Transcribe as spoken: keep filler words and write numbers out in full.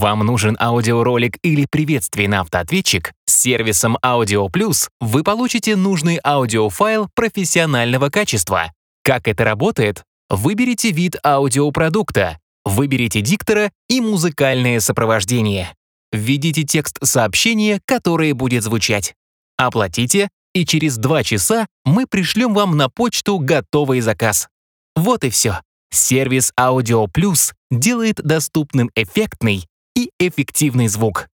Вам нужен аудиоролик или приветствие на автоответчик? С сервисом Audio Plus вы получите нужный аудиофайл профессионального качества. Как это работает? Выберите вид аудиопродукта, выберите диктора и музыкальное сопровождение. Введите текст сообщения, которое будет звучать. Оплатите, и через два часа мы пришлем вам на почту готовый заказ. Вот и все. Сервис Audio Plus делает доступным эффектный и эффективный звук.